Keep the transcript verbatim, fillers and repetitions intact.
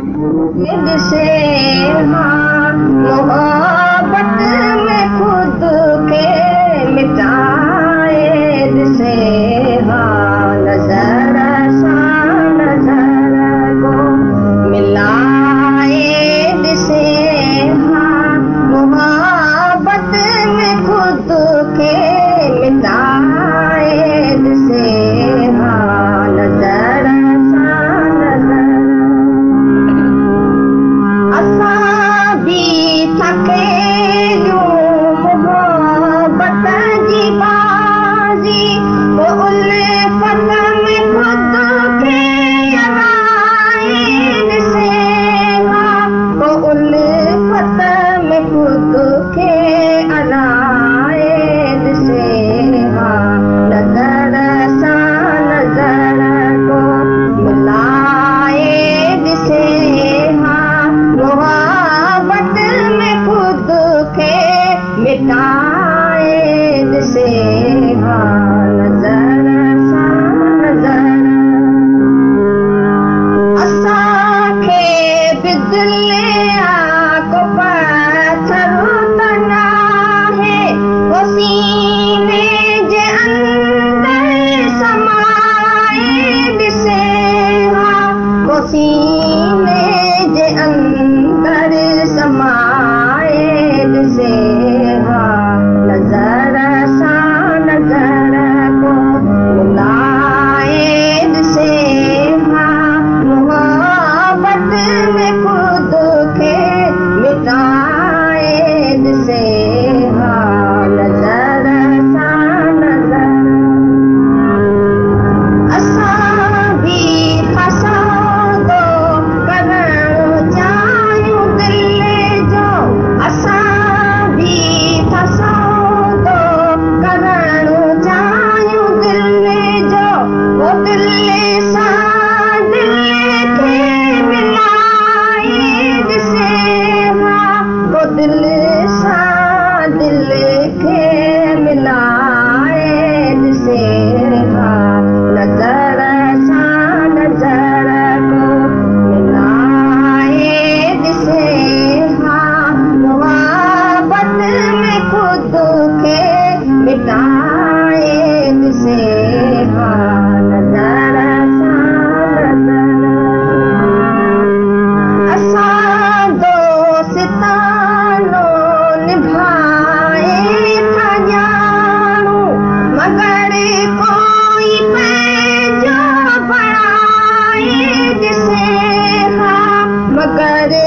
से हाँ मोहब्बत में खुद के मिटाए से हाँ नजर सा नजर को मिलाए से हाँ मोहब्बत में खुद के मिटाए से हाँ नजर सा नजर असां भी थके मोहब्बत जी बाज़ी वो उल्फत में खुद के अलाए से हाँ वो उल्फत में खुद के अलाए से हाँ नजर सा नजर को मिलाए से हाँ मोहब्बत में खुद के मिटाए से हाँ नजर सा नजर असांखे बिजली को पत्थर तना है वो सीने जे अंदर समाए से हाँ वो सीने जे अंदर समाए से हाँ नजर सा नजर को मिलाए से हाँ मोहब्बत में खुद के मिटाए से हाँ नजर सा नजर असां भी फसादो करणु चाहियूं दिल जो असां भी फसादो करणु चाहियूं दिल जो वो दिल सां दिल खे मिलाए से हाँ वो दिल सां दिल खे मिलाए से हाँ नजर सा नजर को मिलाए से हाँ मोहब्बत में खुद के मिटाए से हाँ नजर सा नजर असां दोस्तानो निभाए था ॼाणू मगर कोई पंहिंजो बणाए से हाँ मगर